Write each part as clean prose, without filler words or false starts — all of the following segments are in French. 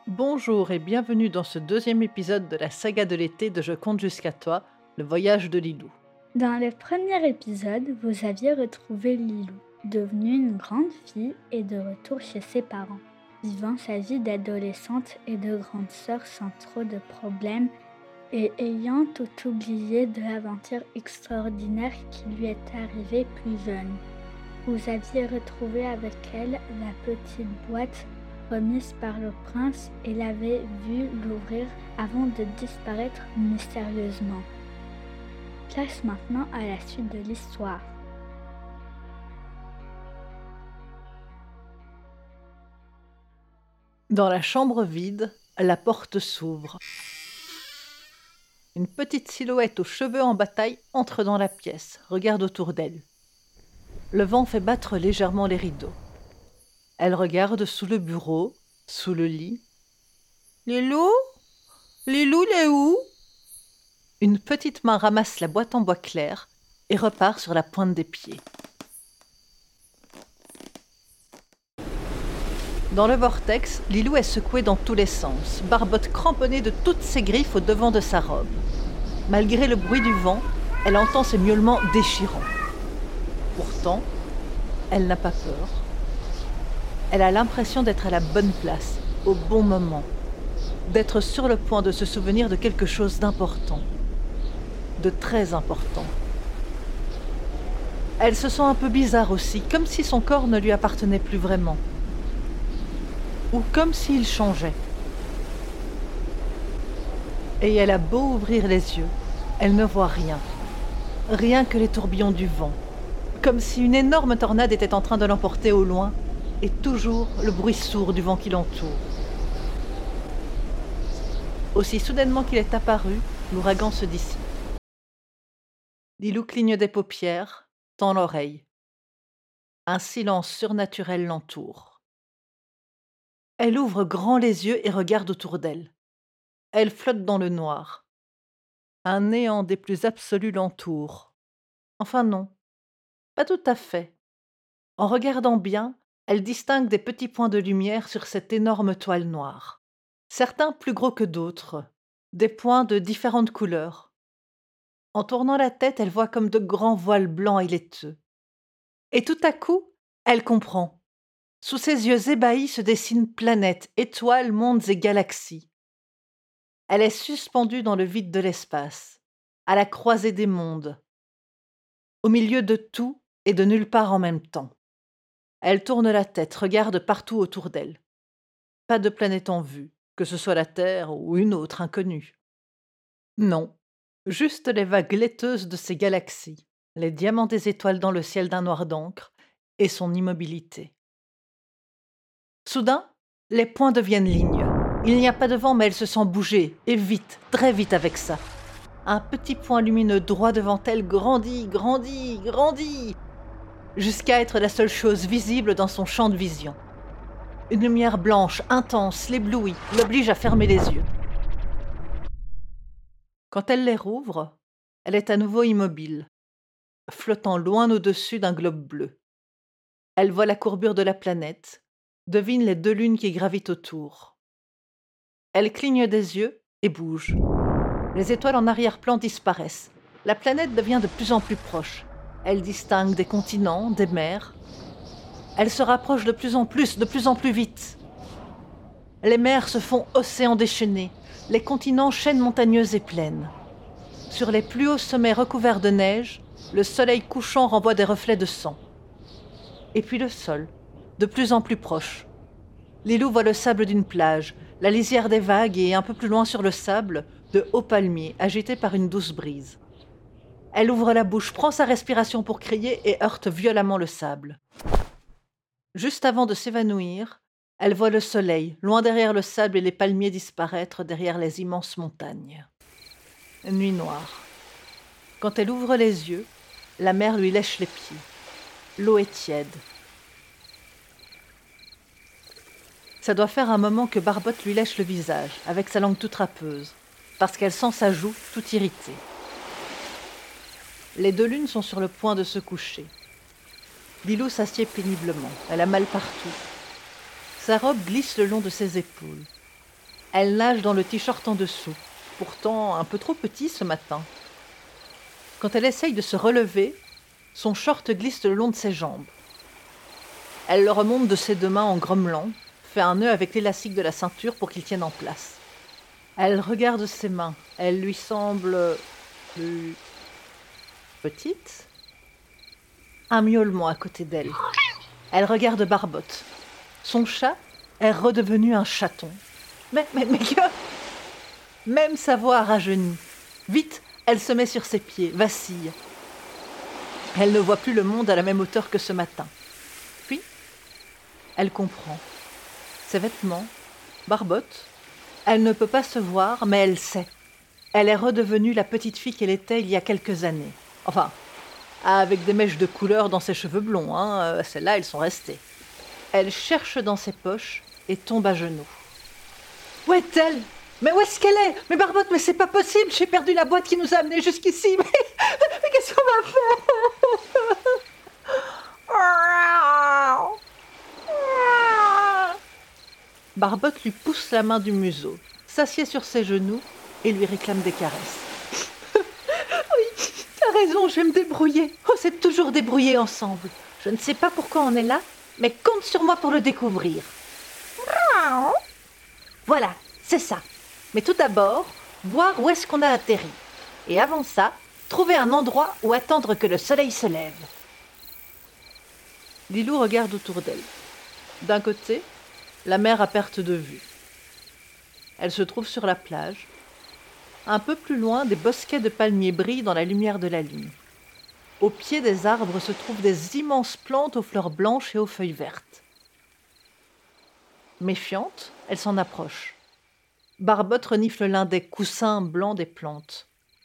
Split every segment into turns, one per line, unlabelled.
Bonjour et bienvenue dans ce deuxième épisode de la saga de l'été de Je compte jusqu'à toi, le voyage de Lilou.
Dans le premier épisode, vous aviez retrouvé Lilou, devenue une grande fille et de retour chez ses parents, vivant sa vie d'adolescente et de grande sœur sans trop de problèmes et ayant tout oublié de l'aventure extraordinaire qui lui est arrivée plus jeune. Vous aviez retrouvé avec elle la petite boîte remise par le prince et l'avez vue l'ouvrir avant de disparaître mystérieusement. Place maintenant à la suite de l'histoire.
Dans la chambre vide, la porte s'ouvre. Une petite silhouette aux cheveux en bataille entre dans la pièce, regarde autour d'elle. Le vent fait battre légèrement les rideaux. Elle regarde sous le bureau, sous le lit. « Lilou ? Lilou, il est où ?» Une petite main ramasse la boîte en bois clair et repart sur la pointe des pieds. Dans le vortex, Lilou est secouée dans tous les sens, Barbotte cramponnée de toutes ses griffes au devant de sa robe. Malgré le bruit du vent, elle entend ses miaulements déchirants. Pourtant, elle n'a pas peur. Elle a l'impression d'être à la bonne place, au bon moment, d'être sur le point de se souvenir de quelque chose d'important, de très important. Elle se sent un peu bizarre aussi, comme si son corps ne lui appartenait plus vraiment. Ou comme s'il changeait. Et elle a beau ouvrir les yeux, elle ne voit rien. Rien que les tourbillons du vent. Comme si une énorme tornade était en train de l'emporter au loin, et toujours le bruit sourd du vent qui l'entoure. Aussi soudainement qu'il est apparu, l'ouragan se dissipe. Lilou cligne des paupières, tend l'oreille. Un silence surnaturel l'entoure. Elle ouvre grand les yeux et regarde autour d'elle. Elle flotte dans le noir. Un néant des plus absolus l'entoure. Enfin non, pas tout à fait. En regardant bien, elle distingue des petits points de lumière sur cette énorme toile noire. Certains plus gros que d'autres, des points de différentes couleurs. En tournant la tête, elle voit comme de grands voiles blancs et laiteux. Et tout à coup, elle comprend. Sous ses yeux ébahis se dessinent planètes, étoiles, mondes et galaxies. Elle est suspendue dans le vide de l'espace, à la croisée des mondes, au milieu de tout et de nulle part en même temps. Elle tourne la tête, regarde partout autour d'elle. Pas de planète en vue, que ce soit la Terre ou une autre inconnue. Non, juste les vagues laiteuses de ces galaxies, les diamants des étoiles dans le ciel d'un noir d'encre et son immobilité. Soudain, les points deviennent lignes. Il n'y a pas de vent, mais elle se sent bouger, et vite, très vite avec ça. Un petit point lumineux droit devant elle grandit, grandit, grandit, jusqu'à être la seule chose visible dans son champ de vision. Une lumière blanche, intense, l'éblouit, l'oblige à fermer les yeux. Quand elle les rouvre, elle est à nouveau immobile, flottant loin au-dessus d'un globe bleu. Elle voit la courbure de la planète, devine les 2 lunes qui gravitent autour. Elle cligne des yeux et bouge. Les étoiles en arrière-plan disparaissent. La planète devient de plus en plus proche. Elle distingue des continents, des mers. Elle se rapproche de plus en plus vite. Les mers se font océans déchaînés, les continents chaînes montagneuses et plaines. Sur les plus hauts sommets recouverts de neige, le soleil couchant renvoie des reflets de sang. Et puis le sol, de plus en plus proche. Lilou voit le sable d'une plage, la lisière des vagues et un peu plus loin sur le sable, de hauts palmiers agités par une douce brise. Elle ouvre la bouche, prend sa respiration pour crier et heurte violemment le sable. Juste avant de s'évanouir, elle voit le soleil, loin derrière le sable et les palmiers disparaître derrière les immenses montagnes. Nuit noire. Quand elle ouvre les yeux, la mer lui lèche les pieds. L'eau est tiède. Ça doit faire un moment que Barbotte lui lèche le visage, avec sa langue toute râpeuse, parce qu'elle sent sa joue tout irritée. Les 2 lunes sont sur le point de se coucher. Lilou s'assied péniblement, elle a mal partout. Sa robe glisse le long de ses épaules. Elle nage dans le t-shirt en dessous, pourtant un peu trop petit ce matin. Quand elle essaye de se relever, son short glisse le long de ses jambes. Elle le remonte de ses 2 mains en grommelant, fait un nœud avec l'élastique de la ceinture pour qu'il tienne en place. Elle regarde ses mains. Elles lui semblent plus petites. Un miaulement à côté d'elle. Elle regarde Barbotte. Son chat est redevenu un chaton. Mais que... Même sa voix a rajeuni. Vite, elle se met sur ses pieds, vacille. Elle ne voit plus le monde à la même hauteur que ce matin. Puis, elle comprend. Ses vêtements, Barbotte, elle ne peut pas se voir, mais elle sait. Elle est redevenue la petite fille qu'elle était il y a quelques années. Enfin, avec des mèches de couleur dans ses cheveux blonds, hein. Celles-là, elles sont restées. Elle cherche dans ses poches et tombe à genoux. Où est-elle ? Mais où est-ce qu'elle est ? Mais Barbotte, mais c'est pas possible, j'ai perdu la boîte qui nous a amenés jusqu'ici. Mais qu'est-ce qu'on va faire ? Barbotte lui pousse la main du museau, s'assied sur ses genoux et lui réclame des caresses. Oui, t'as raison, je vais me débrouiller. On s'est toujours débrouillés ensemble. Je ne sais pas pourquoi on est là, mais compte sur moi pour le découvrir. Voilà, c'est ça. Mais tout d'abord, voir où est-ce qu'on a atterri. Et avant ça, trouver un endroit où attendre que le soleil se lève. Lilou regarde autour d'elle. D'un côté, la mer à perte de vue. Elle se trouve sur la plage. Un peu plus loin, des bosquets de palmiers brillent dans la lumière de la lune. Au pied des arbres se trouvent des immenses plantes aux fleurs blanches et aux feuilles vertes. Méfiante, elle s'en approche. Barbotte renifle l'un des coussins blancs des plantes.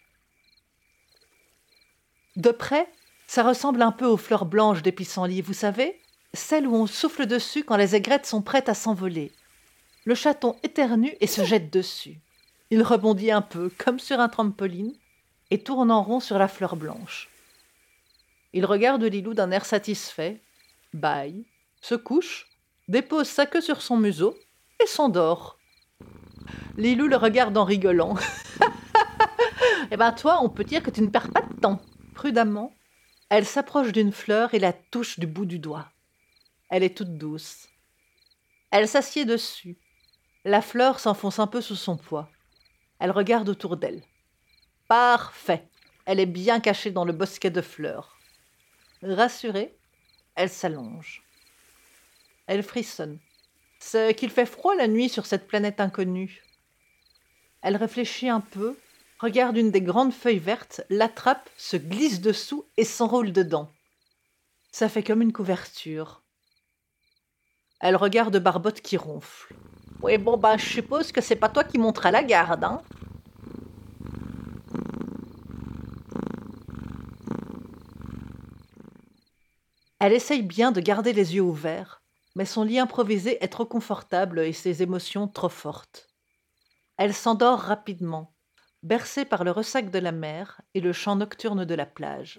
De près, ça ressemble un peu aux fleurs blanches des pissenlits, vous savez, celles où on souffle dessus quand les aigrettes sont prêtes à s'envoler. Le chaton éternue et se jette dessus. Il rebondit un peu, comme sur un trampoline, et tourne en rond sur la fleur blanche. Il regarde Lilou d'un air satisfait, bâille, se couche, dépose sa queue sur son museau et s'endort. Lilou le regarde en rigolant. « Eh ben toi, on peut dire que tu ne perds pas de temps. » Prudemment, elle s'approche d'une fleur et la touche du bout du doigt. Elle est toute douce. Elle s'assied dessus. La fleur s'enfonce un peu sous son poids. Elle regarde autour d'elle. Parfait. Elle est bien cachée dans le bosquet de fleurs. Rassurée, elle s'allonge. Elle frissonne. C'est qu'il fait froid la nuit sur cette planète inconnue. Elle réfléchit un peu, regarde une des grandes feuilles vertes, l'attrape, se glisse dessous et s'enroule dedans. Ça fait comme une couverture. Elle regarde Barbotte qui ronfle. « Oui, bon, je suppose que c'est pas toi qui monteras la garde, hein ?» Elle essaye bien de garder les yeux ouverts, mais son lit improvisé est trop confortable et ses émotions trop fortes. Elle s'endort rapidement, bercée par le ressac de la mer et le chant nocturne de la plage.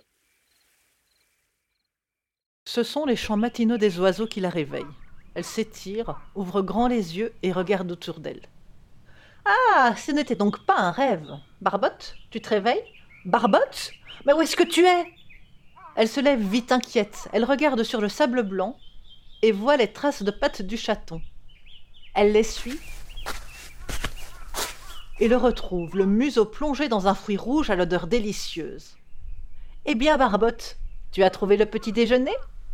Ce sont les chants matinaux des oiseaux qui la réveillent. Elle s'étire, ouvre grand les yeux et regarde autour d'elle. « Ah, ce n'était donc pas un rêve. Barbotte, tu te réveilles ? Barbotte ? Mais où est-ce que tu es ?» Elle se lève vite inquiète. Elle regarde sur le sable blanc et voit les traces de pattes du chaton. Elle les suit et le retrouve, le museau plongé dans un fruit rouge à l'odeur délicieuse. « Eh bien, Barbotte, tu as trouvé le petit déjeuner ?»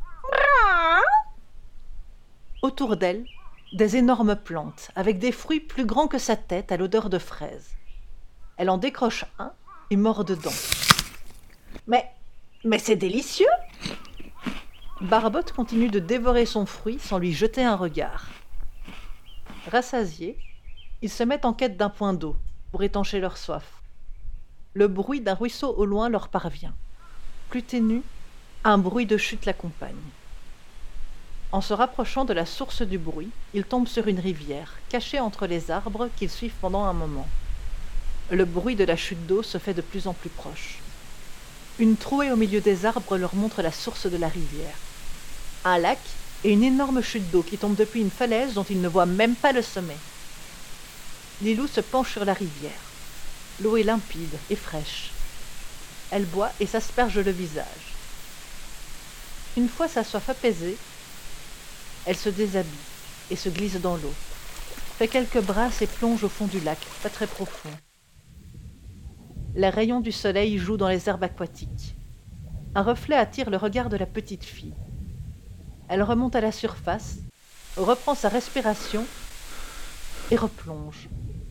Autour d'elle, des énormes plantes, avec des fruits plus grands que sa tête à l'odeur de fraise. Elle en décroche un et mord dedans. « Mais c'est délicieux !» Barbotte continue de dévorer son fruit sans lui jeter un regard. Rassasiés, ils se mettent en quête d'un point d'eau pour étancher leur soif. Le bruit d'un ruisseau au loin leur parvient. Plus ténu, un bruit de chute l'accompagne. En se rapprochant de la source du bruit, ils tombent sur une rivière, cachée entre les arbres qu'ils suivent pendant un moment. Le bruit de la chute d'eau se fait de plus en plus proche. Une trouée au milieu des arbres leur montre la source de la rivière. Un lac et une énorme chute d'eau qui tombe depuis une falaise dont ils ne voient même pas le sommet. Lilou se penche sur la rivière. L'eau est limpide et fraîche. Elle boit et s'asperge le visage. Une fois sa soif apaisée, elle se déshabille et se glisse dans l'eau, fait quelques brasses et plonge au fond du lac, pas très profond. Les rayons du soleil jouent dans les herbes aquatiques. Un reflet attire le regard de la petite fille. Elle remonte à la surface, reprend sa respiration et replonge.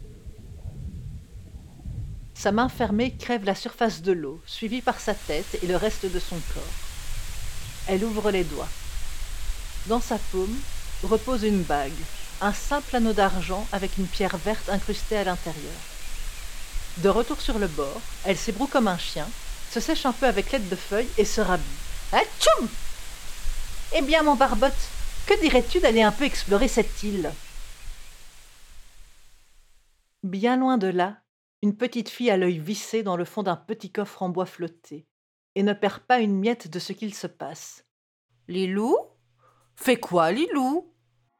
Sa main fermée crève la surface de l'eau, suivie par sa tête et le reste de son corps. Elle ouvre les doigts. Dans sa paume repose une bague, un simple anneau d'argent avec une pierre verte incrustée à l'intérieur. De retour sur le bord, elle s'ébroue comme un chien, se sèche un peu avec l'aide de feuilles et se rhabille. Atchoum! Eh bien, mon Barbotte, que dirais-tu d'aller un peu explorer cette île? Bien loin de là, une petite fille a l'œil vissé dans le fond d'un petit coffre en bois flotté et ne perd pas une miette de ce qu'il se passe. Lilou? Fais quoi, Lilou?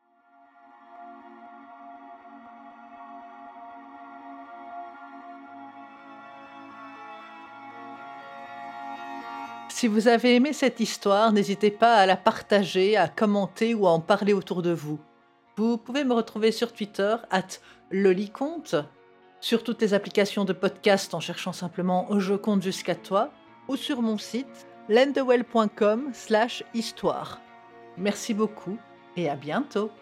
Si vous avez aimé cette histoire, n'hésitez pas à la partager, à commenter ou à en parler autour de vous. Vous pouvez me retrouver sur Twitter @loliconte, sur toutes les applications de podcast en cherchant simplement Je compte jusqu'à toi, ou sur mon site lendewell.com/histoire. Merci beaucoup et à bientôt.